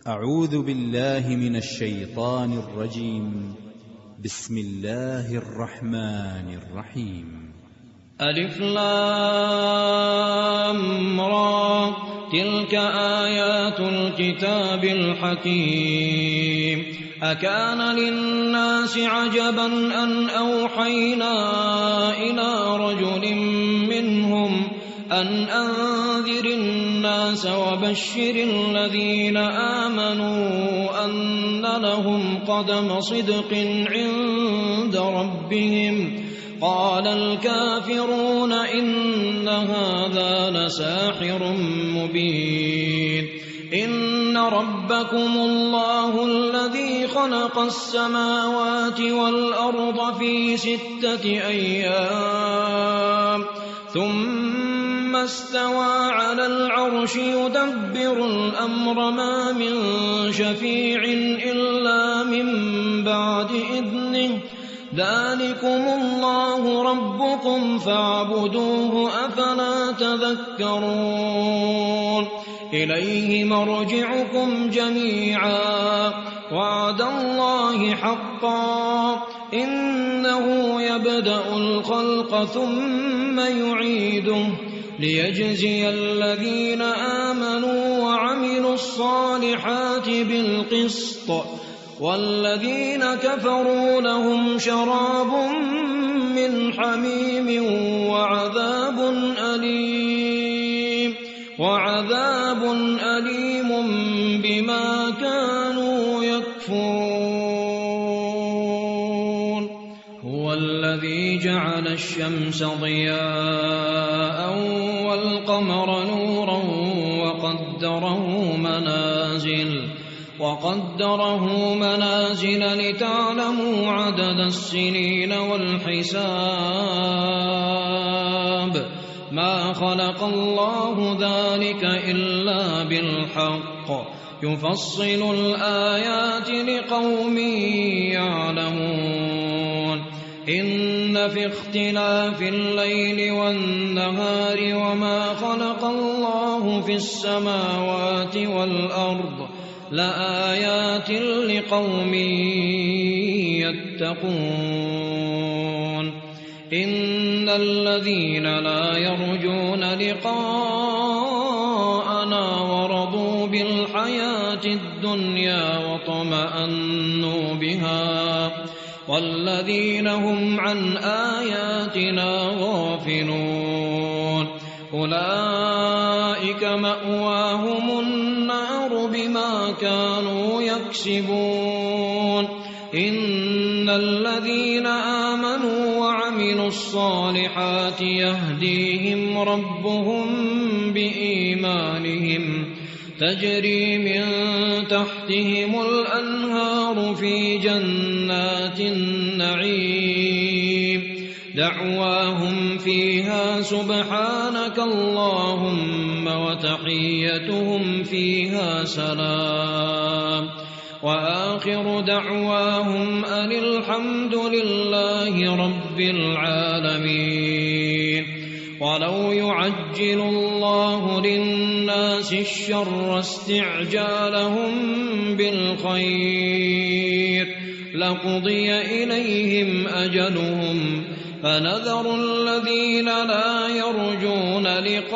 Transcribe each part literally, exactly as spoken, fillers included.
أعوذ بالله من الشيطان الرجيم. بسم الله الرحمن الرحيم. ألف لام را، تلك آيات الكتاب الحكيم. أكان للناس عجبا أن أوحينا إلى رجل منهم أن أنذر الناس وبشر الذين آمنوا أن لهم قدم صدق عند ربهم. قال الكافرون إن هذا لساحر مبين. إن ربكم الله الذي خلق السماوات والأرض في ستة أيام ثم استوى على العرش يدبر الأمر ما من شفيع إلا من بعد إذنه. ذلكم الله ربكم فاعبدوه أفلا تذكرون. إليه مرجعكم جميعا وعد الله حقا إنه يبدأ الخلق ثم يعيده ليجزي الذين آمنوا وعملوا الصالحات بالقسط والذين كفروا لهم شراب من حميم وعذاب أليم وعذاب أليم بما كانوا يكفرون. هو الذي جعل الشمس ضياء والقمر نورا وقدره منازل وقدره منازل لتعلموا عدد السنين والحساب. ما خلق الله ذلك إلا بالحق يفصل الآيات لقوم يعلمون. إن في اختلاف الليل والنهار وما خلق الله في السماوات والأرض لآيات لقوم يتقون. إن الذين لا يرجون لقاءنا ورضوا بالحياة الدنيا واطمأنوا بها والذين هم عن آياتنا غافلون أولئك مأواهم النار بما كانوا يكسبون. إن الذين آمنوا وعملوا الصالحات يهديهم ربهم بإيمانهم تجري من تحتهم الأنهار في جنات النعيم. دعواهم فيها سبحانك اللهم وتحيتهم فيها سلام وآخر دعواهم أن الحمد لله رب العالمين. ولو يعجل الله للناس الشر استعجالهم بالخير لقضي إليهم أجلهم فنذر الذين لا يرجون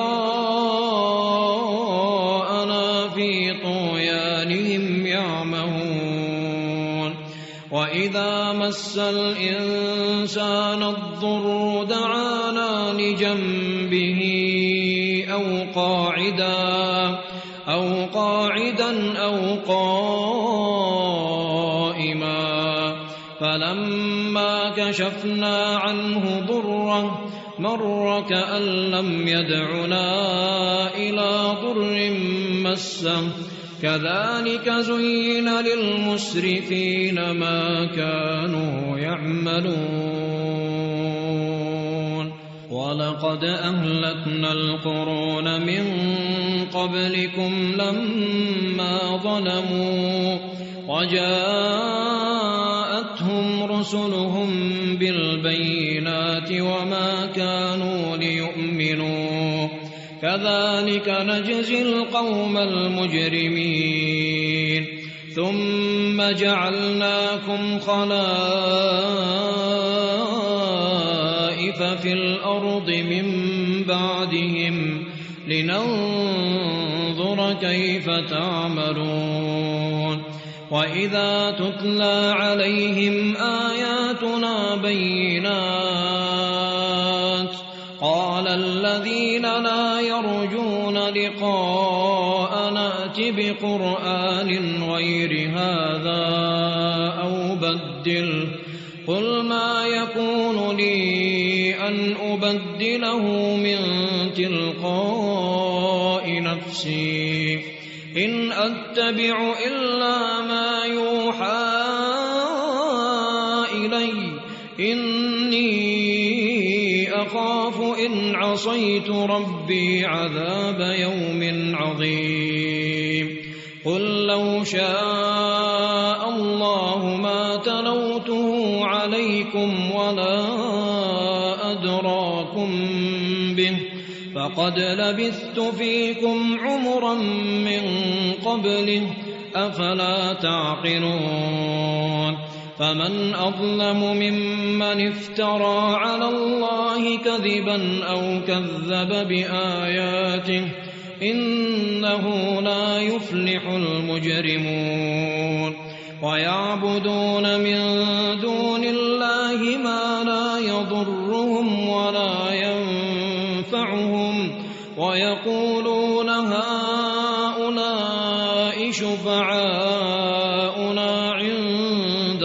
لقاءنا في طغيانهم يعمهون. وإذا مس الإنسان الضر دعانا لجنبه أو قاعدا أو قاعدا أو قائما فلما كشفنا عنه ضره مر كأن لم يدعنا إلى ضر مسه. كذلك زين للمسرفين ما كانوا يعملون. ولقد أهلكنا القرون من قبلكم لما ظلموا وجاءتهم رسلهم بالبينات وما كانوا ليؤمنوا كذلك نجزي القوم المجرمين. ثم جعلناكم خلائف في الأرض من بعدهم لننظر كيف تعملون وإذا تتلى عليهم آياتنا بينات قال الذين لا يرجون لقاءنا ائت بقرآن غير هذا أو بدله قل ما يكون لي أن أبدله من تلقاء نفسي إن أتبع إلا ما يوحى إلي إني أخاف إن عصيت ربي عذاب يوم عظيم قل لو شاء الله ما تلوته عليكم ولا أدراكم به فقد لبثت فيكم عمرا من قبله أفلا تعقلون فمن أظلم ممن افترى على الله كذبا أو كذب بآياته إنه لا يفلح المجرمون ويعبدون من دون الله ما لا يضرهم ولا ينفعهم ويقولون هؤلاء شفعاؤنا عند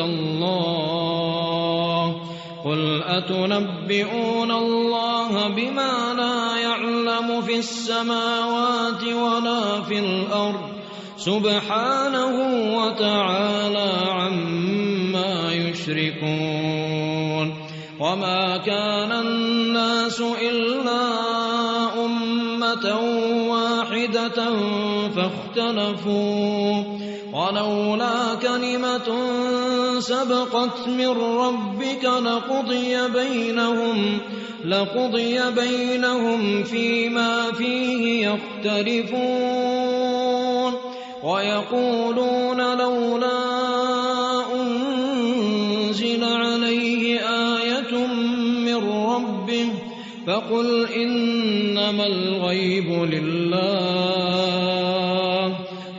الله قل أتنبئون الله بما لا يعلم في السماوات ولا في الأرض سبحانه وتعالى عما يشركون وما كان الناس إلا أمة واحدة فاختلفوا ولولا كلمة سبقت من ربك لقضي بينهم لقضي بينهم فيما فيه يختلفون ويقولون لولا أنزل عليه آية من ربه فقل إنما الغيب لله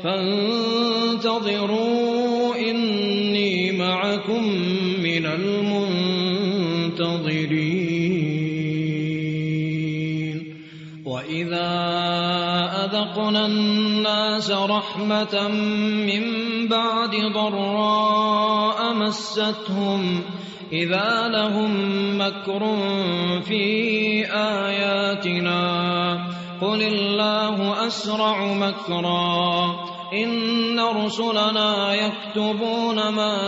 فانتظروا إني معكم من المنتظرين وإذا أذقنا الناس رحمة من بعد ضراء مستهم إذا لهم مكر في آياتنا قل الله أسرع مكرا إن رسلنا يكتبون ما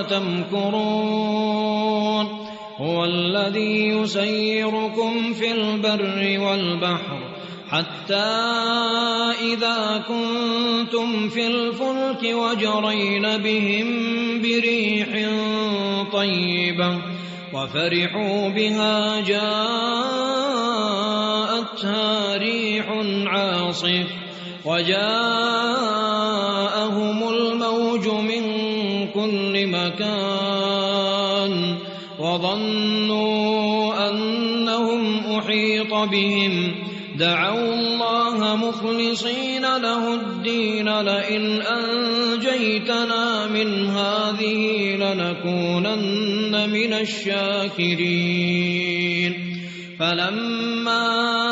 تمكرون هو الذي يسيركم في البر والبحر حتى إذا كنتم في الفلك وجرين بهم بريح طيبة وفرحوا بها جاءتها ريح عاصف وجاءهم الموج من كل مكان وظنوا أنهم أحيط بهم دعوا الله مخلصين له الدين لئن أنجيتنا من هذه لنكونن من الشاكرين فلما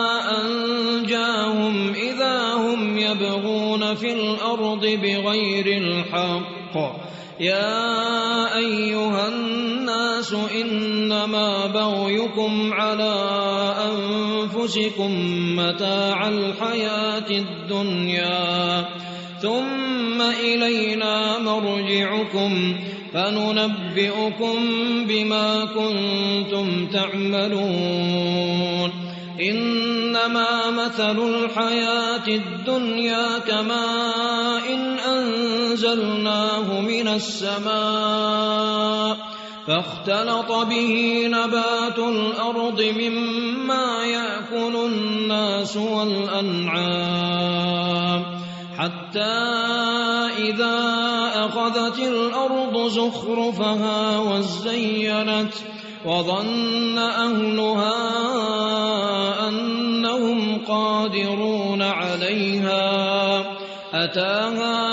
أنجاهم إذا هم يبغون في الأرض بغير الحق يا أيها الناس إنما بغيكم على أنفسكم متاع الحياة الدنيا ثم إلينا مرجعكم فننبئكم بما كنتم تعملون إنما مثل الحياة الدنيا كماء إن أنزلناه من السماء فاختلط به نبات الأرض مما يأكل الناس والأنعام حتى إذا واتخذت الأرض زخرفها وزينت وظن أهلها أنهم قادرون عليها أتاها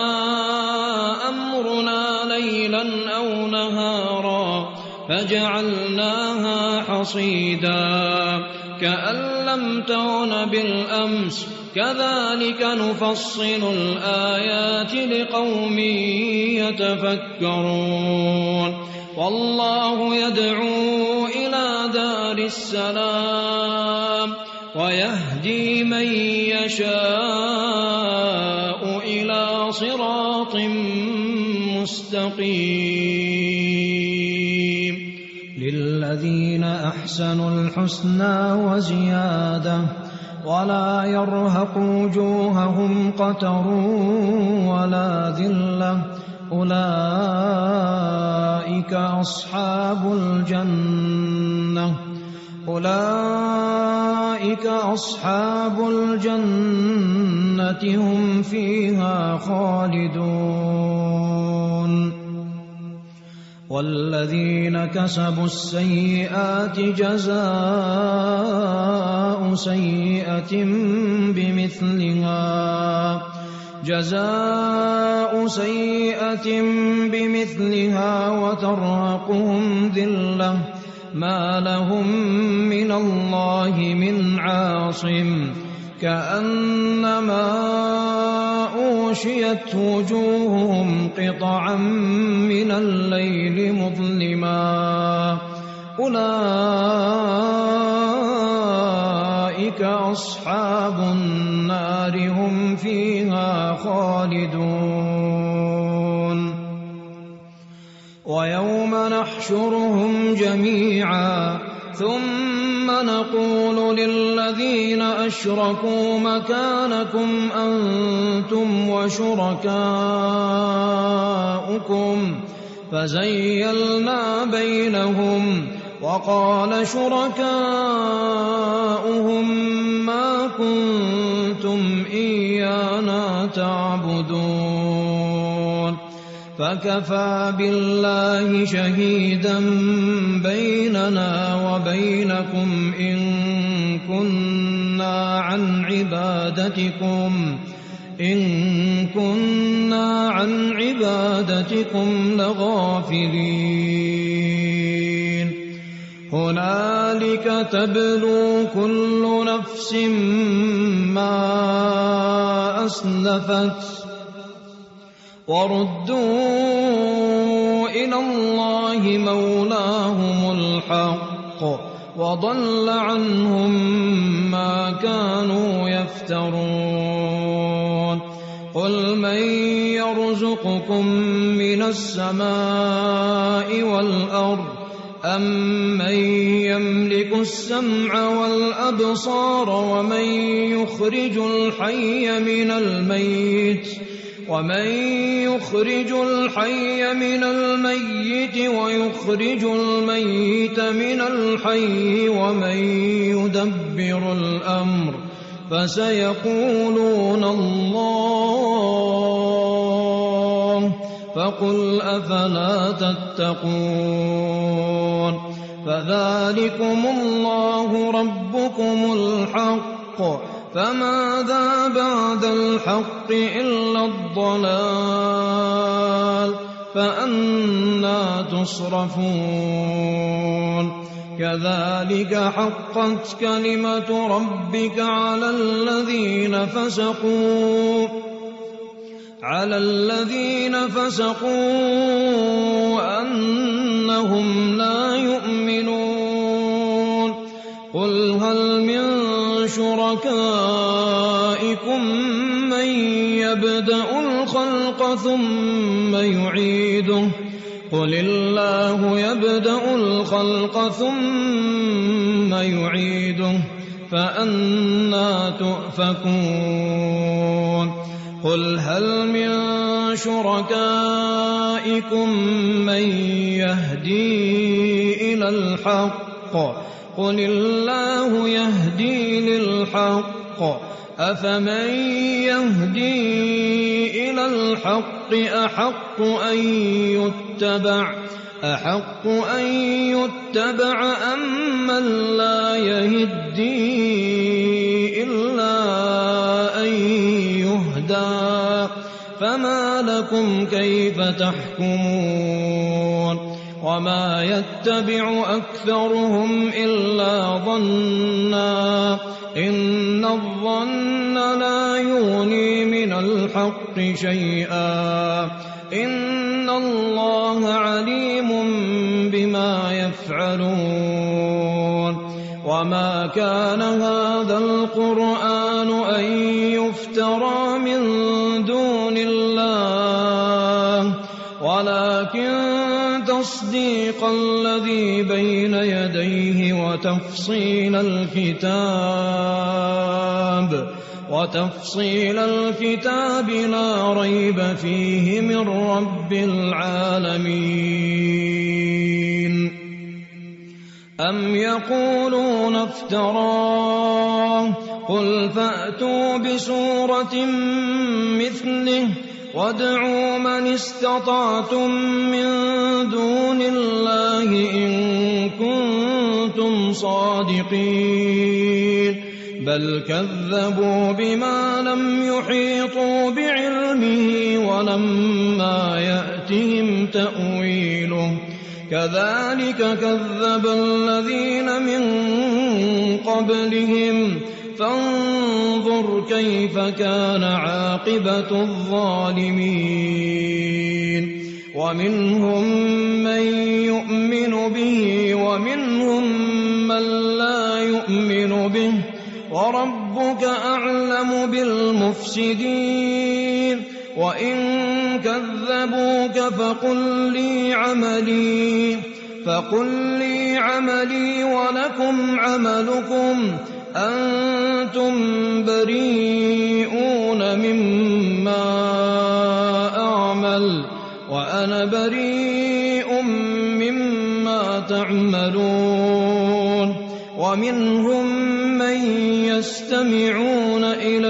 أمرنا ليلا أو نهارا فجعلناها حصيدا كأن لم تغن بالأمس كذلك نفصل الآيات لقوم يتفكرون والله يدعو إلى دار السلام ويهدي من يشاء إلى صراط مستقيم للذين أحسنوا الحسنى وزيادة ولا يرهق وجوههم قتر ولا ذلة أولئك أصحاب الجنة أولئك أصحاب الجنة هم فيها خالدون والذين كسبوا السيئات جزاء سيئة بمثلها جزاء سيئة بمثلها وترهقهم ذلة ما لهم من الله من عاصم كأنما أوشيت وجوههم قطعا من الليل مظلما أولئك أصحاب النار هم فيها خالدون ويوم نحشرهم جميعا ثم نقول للذين أشركوا مكانكم أنتم وشركاؤكم فزيلنا بينهم وقال شركاؤهم ما كنتم إيانا تعبدون فكفى بالله شهيدا بيننا وبينكم إن كنا عن عبادتكم إن كنا عن عبادتكم لغافلين هنالك تبلو كل نفس ما أسلفت وردوا إلى الله مولاهم الحق وضل عنهم ما كانوا يفترون قل من يرزقكم من السماء والأرض أم من يملك السمع والأبصار ومن يخرج الحي من الميت ومن يخرج الحي من الميت ويخرج الميت من الحي ومن يدبر الأمر فسيقولون الله فقل أفلا تتقون فذلكم الله ربكم الحق فماذا بعد الحق إلا الضلال فأنى تصرفون كذلك حقت كلمة ربك على الذين فسقوا على الذين فسقوا أنهم لا يؤمنون قل هل من شركائكم من يبدأ الخلق ثم يعيده قل الله يبدأ الخلق ثم يعيده فأنى تؤفكون قل هل من شركائكم من يهدي إلى الحق قل الله يهدي للحق أفمن يهدي إلى الحق أحق أن يتبع أحق أن يتبع أم من لا يهدي إلا أن يهدى فما لكم كيف تحكمون وما يتبع أكثرهم إلا ظنا إن الظن لا يغني من الحق شيئا إن الله عليم بما يفعلون وما كان هذا القرآن أن يفترى من دون الله ولكن تصديق الذي بين يديه وتفصيل الكتاب وتفصيل الكتاب لا ريب فيه من رب العالمين أم يقولون افتراه قل فأتوا بسورة مثله وادعوا من استطعتم من دون الله إن كنتم صادقين بل كذبوا بما لم يحيطوا بعلمه ولما يأتهم تأويله كذلك كذب الذين من قبلهم فانظر كيف كان عاقبة الظالمين ومنهم من يؤمن به ومنهم من لا يؤمن به وربك أعلم بالمفسدين وإن كذبوك فقل لي عملي فقل لي عملي ولكم عملكم أنتم بريئون مما أعمل وأنا بريء مما تعملون ومنهم من يستمعون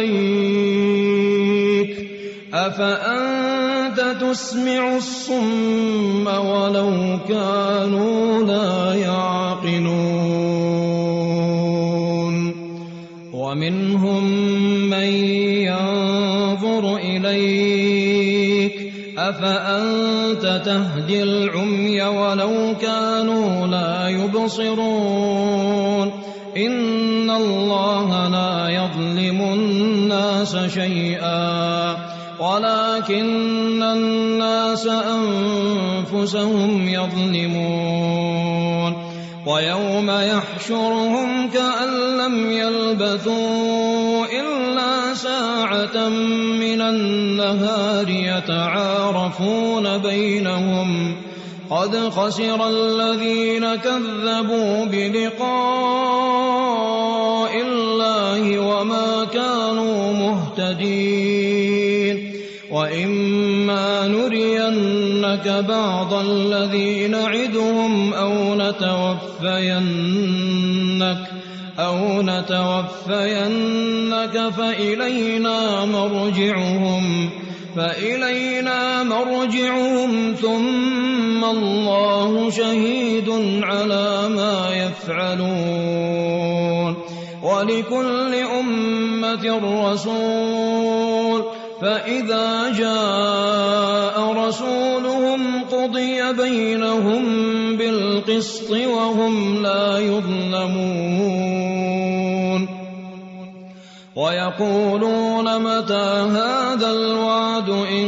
إليك أفأنت تسمع الصم ولو كانوا لا يعقلون ومنهم من ينظر إليك أفأنت تهدي العمي ولو كانوا لا يبصرون إن الله لا يظلم الناس شيئا ولكن الناس أنفسهم يظلمون ويوم يحشرهم كأن لم يلبثوا إلا ساعة من النهار يتعارفون بينهم قد خسر الذين كذبوا بلقاء الله وما كانوا مهتدين وإما نرينك بعض الذي نعدهم أو نتوفينك أو نتوفينك فإلينا مرجعهم فإلينا مرجعهم ثم الله شهيد على ما يفعلون ولكل أمة رسول فإذا جاء رسولهم قضي بينهم بالقسط وهم لا يظلمون ويقولون متى هذا الوعد إن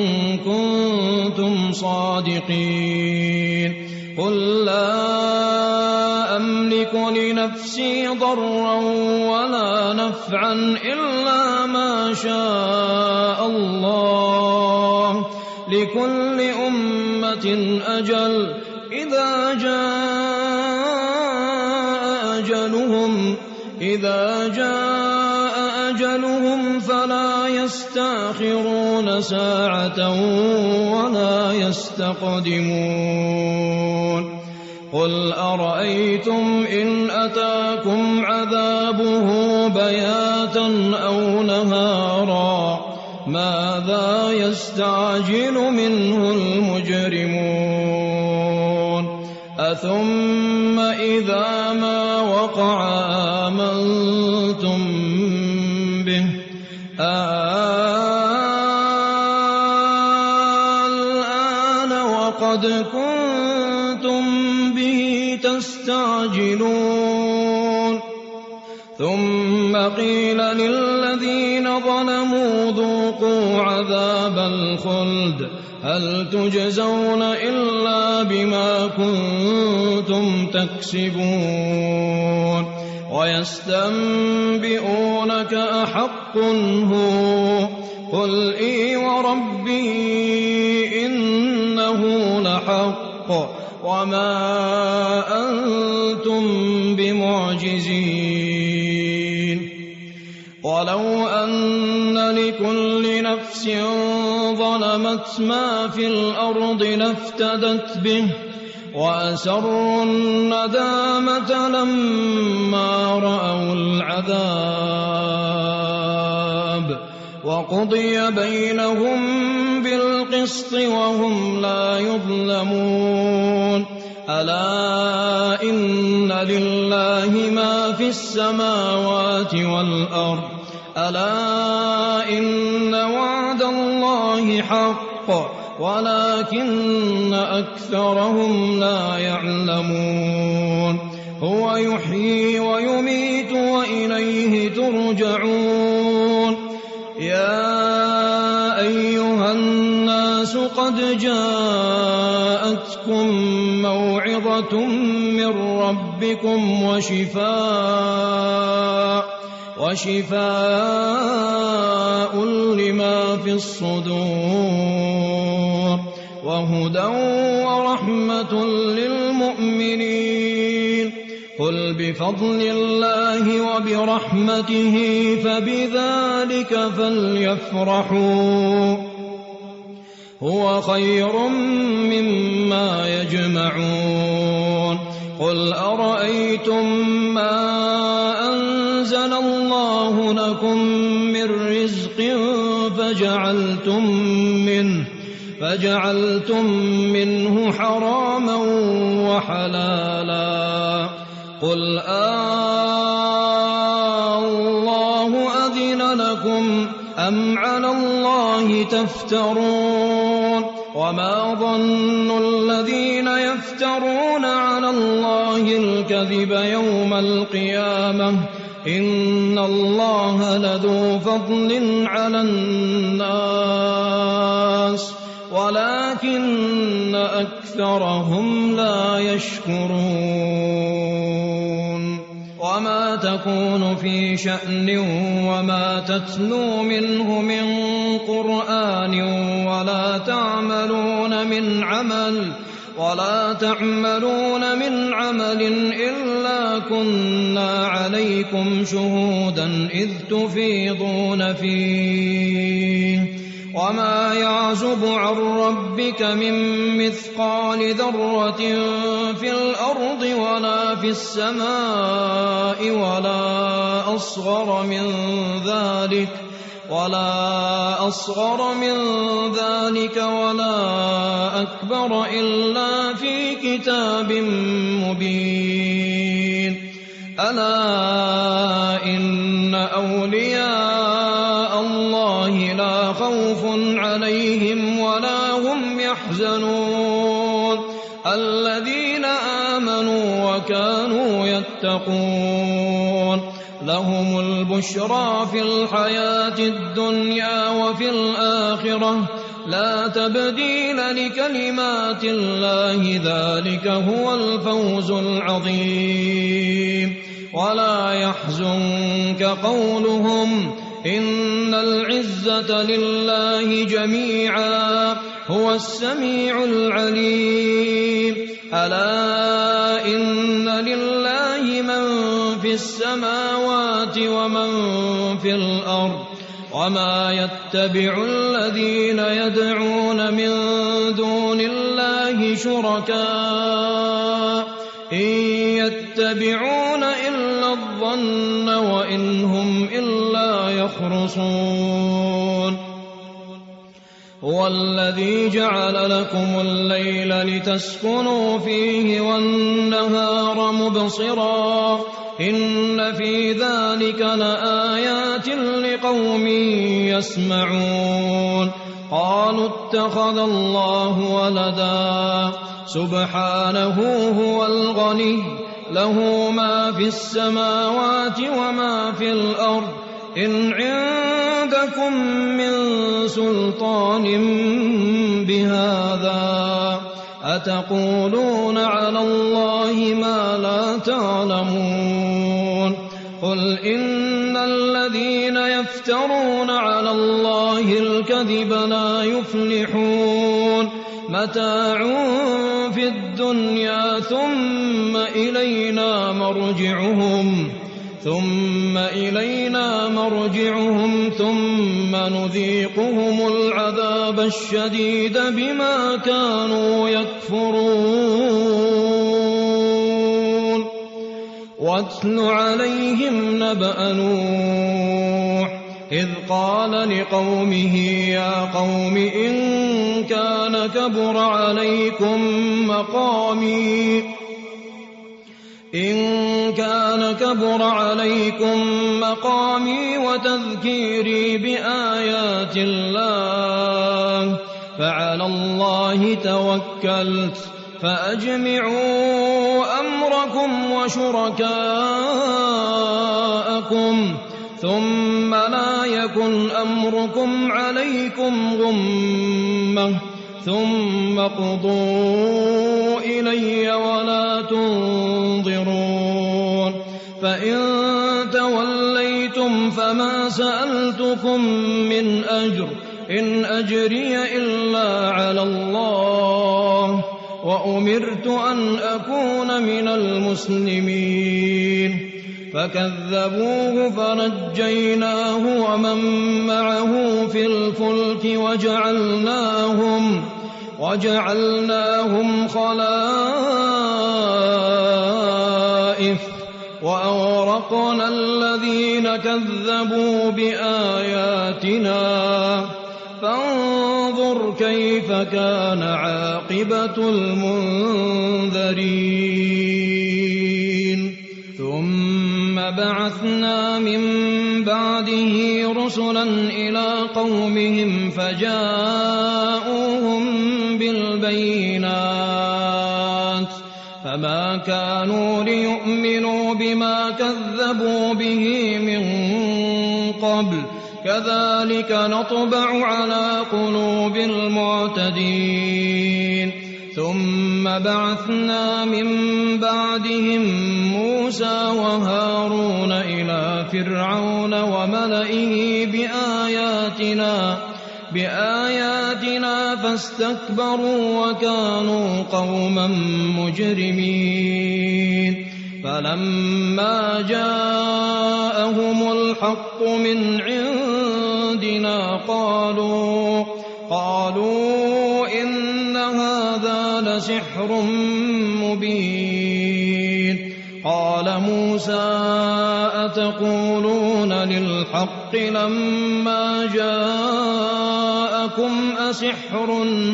كنتم صادقين قل لا أملك لنفسي ضرا ولا نفعا إلا ما شاء الله لكل أمة أجل إذا جاء أجلهم إذا جاء أجلهم فلا يستأخرون ساعة ولا يستقدمون قل أرأيتم إن أتاكم عذابه بياتا أو نهارا ماذا يستعجل منه المجرمون أثم إذا ما وقع آمنتم به الآن وقد كنتم به تستعجلون ثم قيل للذين ظلموا ذوقوا عذاب الخلد هل تجزون إلا بما كنتم تكسبون ويستنبئونك أحق هو قل إي وربي إنه لحق وما أنتم بمعجزين ولو أن لكل نفس ظلمت ما في الأرض لافتدت به وأسروا الندامة لما رأوا العذاب وقضي بينهم بالقسط وهم لا يظلمون ألا إن لله ما في السماوات والأرض ألا إن وعد الله حق ولكن أكثرهم لا يعلمون هو يحيي ويميت وإليه ترجعون يا أيها الناس قد جاءتكم موعظة من ربكم وشفاء وشفاء لما في الصدور وهدى ورحمة للمؤمنين قل بفضل الله وبرحمته فبذلك فليفرحوا هو خير مما يجمعون قل أرأيتم ما أنزل الله لكم من رزق فجعلتم منه فجعلتم منه حراما وحلالا قل الله أذن لكم أم على الله تفترون وما ظن الذين يفترون على الله الكذب يوم القيامة إن الله لذو فضل على الناس ولكن أكثرهم لا يشكرون وما تكون في شأن وما تتلو منه من قرآن ولا تعملون من عمل ولا تعملون من عمل إلا كنا عليكم شهودا إذ تفيضون فيه وما يعزب عن ربك من مثقال ذرة في الأرض ولا في السماء ولا أصغر من ذلك ولا أصغر من ذلك ولا أكبر إلا في كتاب مبين ألا إن أولياء الله لا خوف عليهم ولا هم يحزنون الذين آمنوا وكانوا يتقون لهم البشرى في الحياة الدنيا وفي الآخرة لا تبديل لكلمات الله ذلك هو الفوز العظيم ولا يحزنك قولهم إن العزة لله جميعا هو السميع العليم ألا إن لله من في السماوات ومن في الأرض وما يتبع الذين يدعون من دون الله شركاء إن يتبعون إلا الظن وإن هم إلا يخرصون هو الذي جعل لكم الليل لتسكنوا فيه والنهار مبصرا إن في ذلك لآيات لقوم يسمعون قالوا اتخذ الله ولدا سبحانه هو الغني له ما في السماوات وما في الأرض إن عندكم من سلطان بهذا أتقولون على الله ما لا تعلمون قل إن الذين يفترون على الله الكذب لا يفلحون متاع في الدنيا ثم إلينا مرجعهم ثم إلينا مرجعهم ثم نذيقهم العذاب الشديد بما كانوا يكفرون واتل عليهم نبأ نوح إذ قال لقومه يا قوم إن كان كبر عليكم مقامي إن كان كبر عليكم مقامي وتذكيري بآيات الله فعلى الله توكلت فأجمعوا أمركم وشركاءكم ثم لا يكن أمركم عليكم غمة ثم اقضوا إلي ولا تنظرون فإن توليتم فما سألتكم من أجر إن أجري إلا على الله وأمرت أن أكون من المسلمين فكذبوه فنجيناه ومن معه في الفلك وجعلناهم وجعلناهم خلائف وأغرقنا الذين كذبوا بآياتنا فانظر كيف كان عاقبة المنذرين ثم بعثنا من بعده رسلا إلى قومهم فجاءوهم بالبينات فما كانوا ليؤمنوا بما كذبوا به من قبل كذلك نطبع على قلوب المعتدين ثم بعثنا من بعدهم موسى وهارون إلى فرعون وملئه بآياتنا بآياتنا فاستكبروا وكانوا قوما مجرمين فلما جاءهم الحق من عندنا قالوا قالوا إن هذا لسحر مبين قال موسى أتقولون للحق لما جاءكم أسحر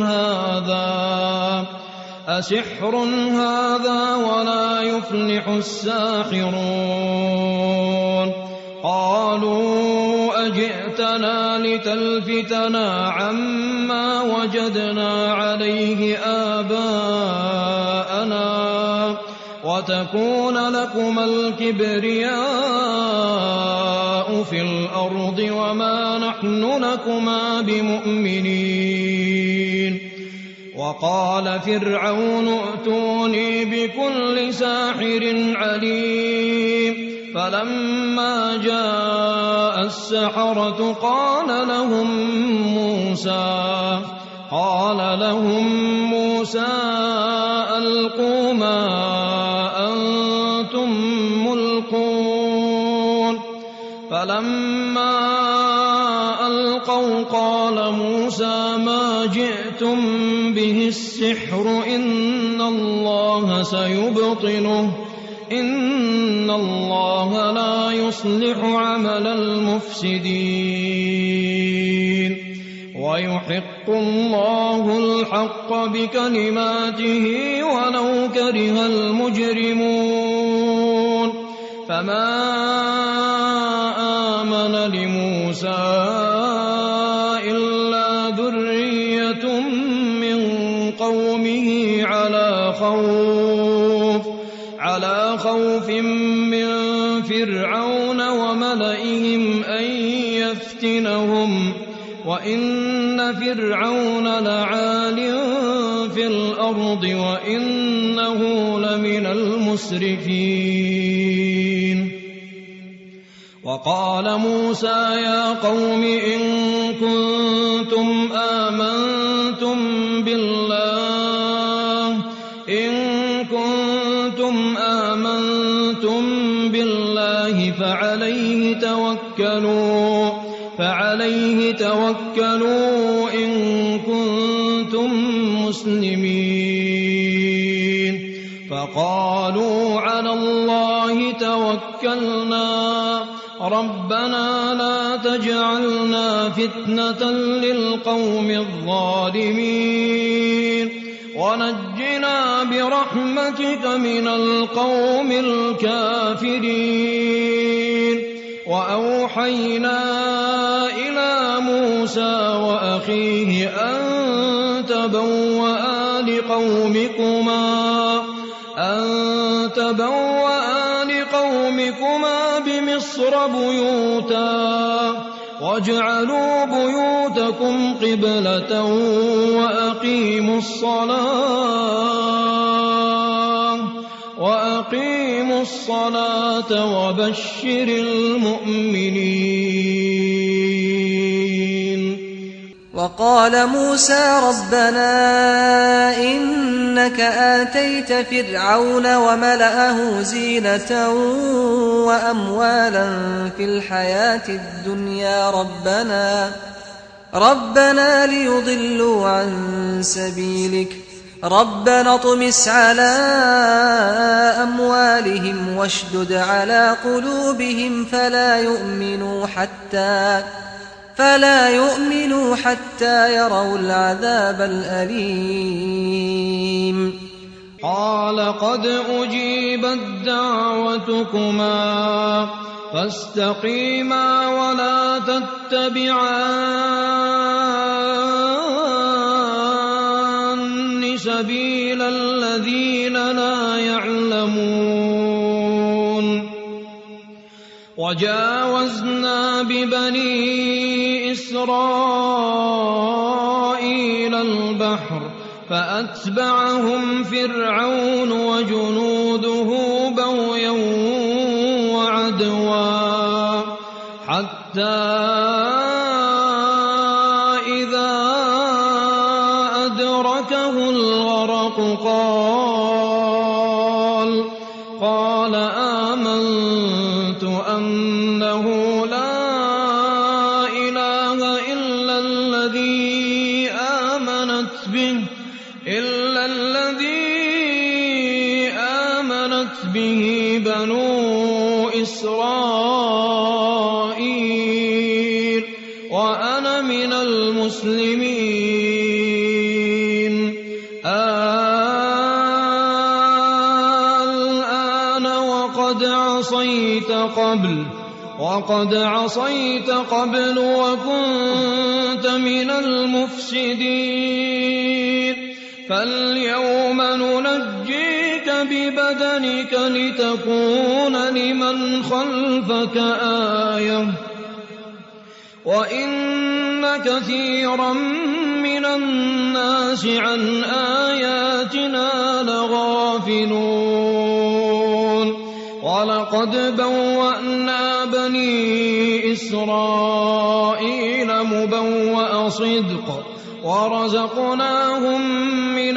هذا أسحر هذا ولا يفلح الساحرون قالوا أجئتنا لتلفتنا عما وجدنا عليه آباءنا وتكون لكما الكبرياء في الأرض وما نحن لكما بمؤمنين وقال فرعون ائتوني بكل ساحر عليم فلما جاء السحرة قال لهم موسى قال لهم موسى ألقوا ما أنتم ملقون فلما ألقوا قال موسى ما جئتم به السحر إن الله سيبطله إن الله لا يصلح عمل المفسدين ويحق الله الحق بكلماته ولو كره المجرمون فما آمن لموسى إلا ذرية من قومه على خوف على خوف من فرعون وملئهم أن يفتنهم وإن فرعون لعال في الأرض وإنه لمن المسرفين وقال موسى يا قوم إن كنتم آمنتم بالله إن كنتم آمنتم بالله فعليه توكلوا فعليه توكلوا إن كنتم مسلمين فقالوا على الله توكلنا ربنا لا تجعلنا فتنة للقوم الظالمين ونجنا برحمتك من القوم الكافرين وأوحينا إلى موسى وأخيه أن تبوأ لقومكما أن تبوأ لقومكما بمصر بيوتا واجعلوا بيوتكم قبلة وأقيموا الصلاة وأقيموا الصلاة وبشر المؤمنين. وقال موسى ربنا إنك آتيت فرعون وملأه زينة وأموالا في الحياة الدنيا ربنا ربنا ليضلوا عن سبيلك ربنا اطمس على أموالهم واشدد على قلوبهم فلا يؤمنوا حتى فلا يؤمنوا حتى يروا العذاب الأليم. قال قد أجيبت دعوتكما فاستقيما ولا تتبعان سبيل الذين لا يعلمون. وجاوزنا ببني إسرائيل البحر فأتبعهم فرعون وجنوده بغيا وعدوا حتى إذا أدركه الغرق قال قال آمنت أنه لا إله إلا الذي آمنت به إلا الذي آمنت به بنو إسرائيل وأنا من المسلمين. الآن وقد عصيت قبل وقد عصيت قبل وكنت من المفسدين فاليوم ننجيك ببدنك لتكون لمن خلفك آية وإن كثيرا من الناس عن آياتنا لغافلون. ولقد بوأنا بني إسرائيل مبوأ صدق ورزقناهم من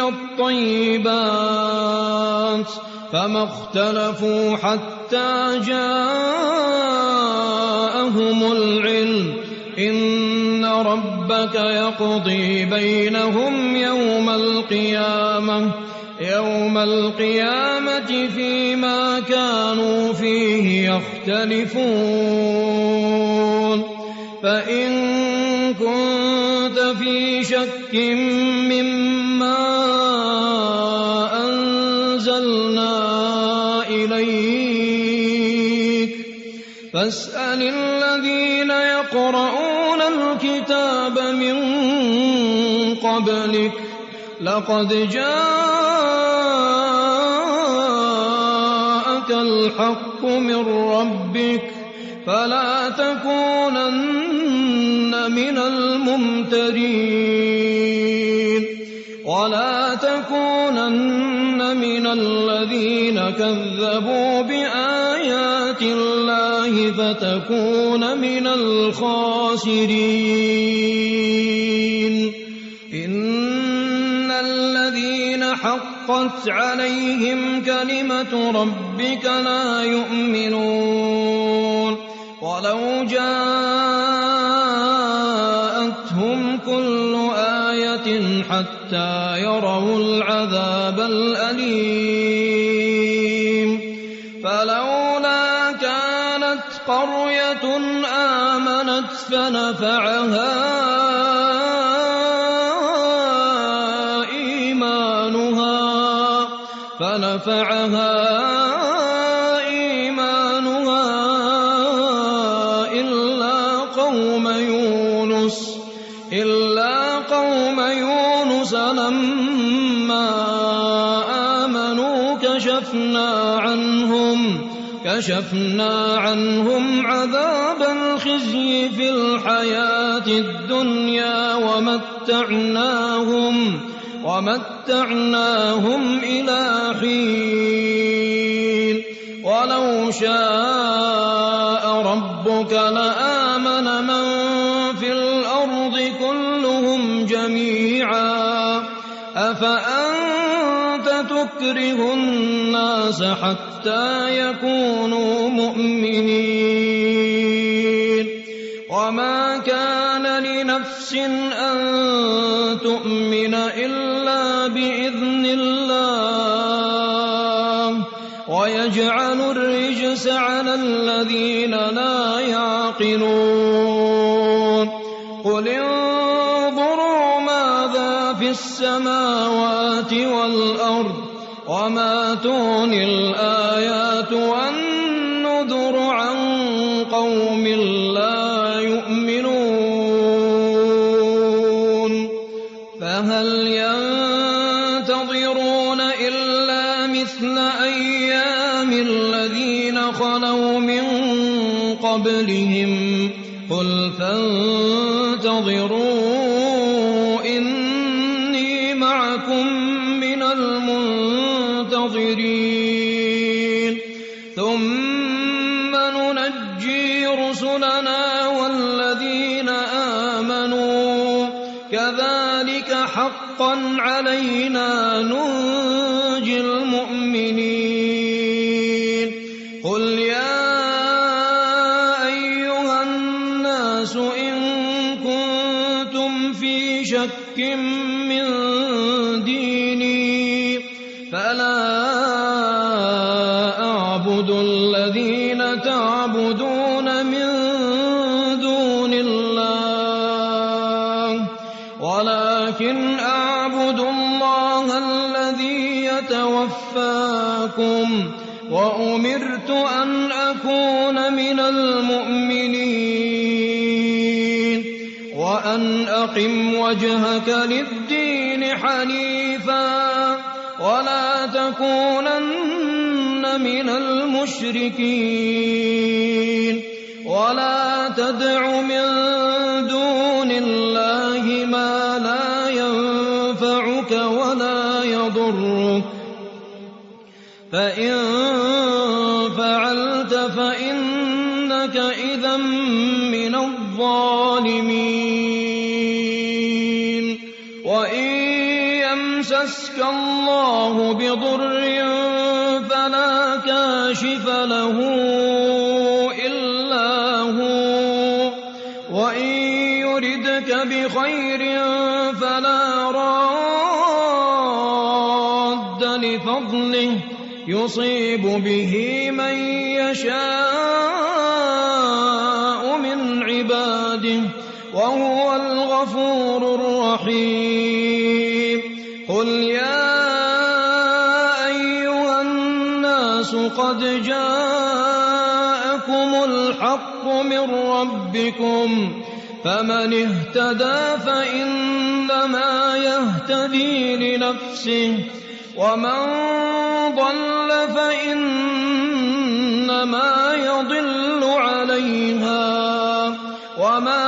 الطيبات فما اختلفوا حتى جاءهم العلم إن ربك يقضي بينهم يوم القيامة يوم القيامة فيما كانوا فيه يختلفون. فإن كنت في مما أنزلنا إليك فاسأل الذين يقرؤون الكتاب من قبلك لقد جاءك الحق من ربك فلا تكونن من الممترين ولا تكونن من الذين كذبوا بآيات الله فتكون من الخاسرين إن الذين حقت عليهم كلمة ربك لا يؤمنون ولو جاءتهم كل آية حتى يروا العذاب الأليم فلولا كانت قرية آمنت فنفعها إيمانها فنفعها إلا قوم يونس لما آمنوا كشفنا عنهم كشفنا عنهم عذاب الخزي في الحياة الدنيا ومتعناهم ومتعناهم إلى حين ولو شاء ربك لآمن من في الأرض كلهم جميعا أفأنت تكره الناس حتى يكونوا مؤمنين وما كان لنفس أن تؤمن إلا بإذن الله ويجعل الرجس على الذين لا يعقلون قل انظروا ماذا في السماوات والأرض وما تغني الآيات والنذر عن قوم لا يؤمنون فهل ينتظرون إلا مثل أيام الذين خلوا من قبلهم قل فانتظروا إني معكم من المنتظرين ثم ننجي رسلنا والذين آمنوا كذلك حقا علينا ننجي المؤمنين قل يا أيها الناس إن كنتم في شك من ديني فلا أعبد الذين تعبدون من دون الله ولكن أعبد الله الذي يتوفاكم وأمرت أن أكون من المؤمنين وأن أقم وجهك للدين حنيفا ولا تكونن من المشركين ولا تدع من دون الله ما لا ينفعك ولا يضرك فإن فعلت فإنك إذا من الظالمين وإن يمسسك الله بضر فلا كاشف له إلا هو وإن يردك بخير فلا راد لفضله يصيب به من يشاء من عباده وهو الغفور الرحيم قل يا أيها الناس قد جاءكم الحق من ربكم فمن اهتدى فإنما يهتدي لنفسه ومن ضل فإنما يضل عليها وما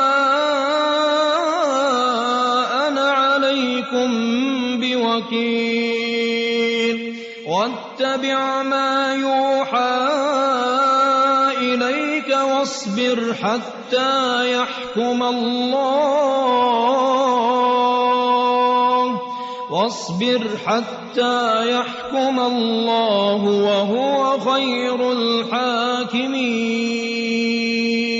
أنا عليكم بوكيل واتبع ما يوحى إليك واصبر حتى يحكم الله واصبر حتى يحكم الله وهو خير الحاكمين